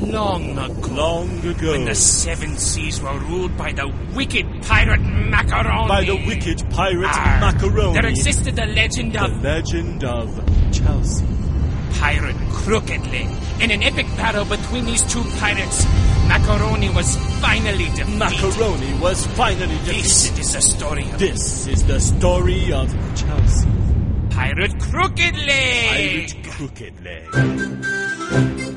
long ago. Long ago. When the seven seas were ruled by the wicked pirate Macaroni. By the wicked pirate Macaroni. There existed the legend of... The legend of Chelsea. Pirate Crooked Leg. In an epic battle between these two pirates, Macaroni was finally defeated. Macaroni was finally defeated. This is the story of... This is the story of Chelsea. Pirate Crooked Leg. Pirate Crooked Leg.